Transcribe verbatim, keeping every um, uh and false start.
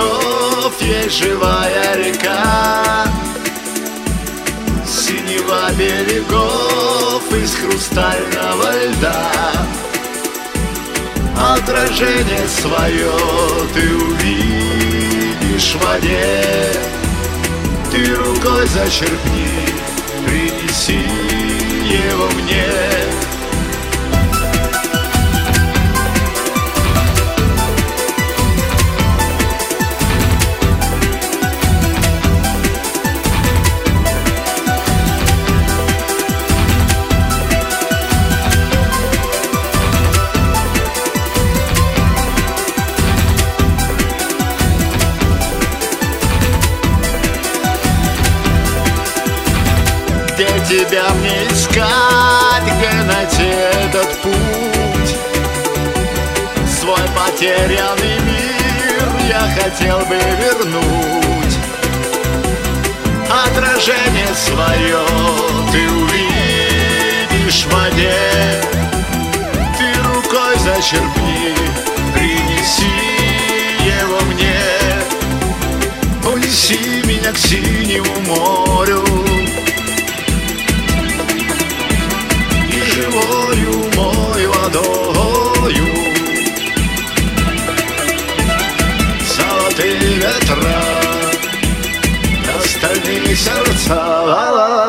берегов есть живая река, синева берегов из хрустального льда. Отражение свое ты увидишь в воде, ты рукой зачерпни, принеси его мне. Где тебя мне искать, где найти этот путь? Свой потерянный мир я хотел бы вернуть. Отражение свое ты увидишь в воде, ты рукой зачерпни, принеси его мне. Унеси меня к синему морю, живою мой водою. Золотые ветра, остальные сердца.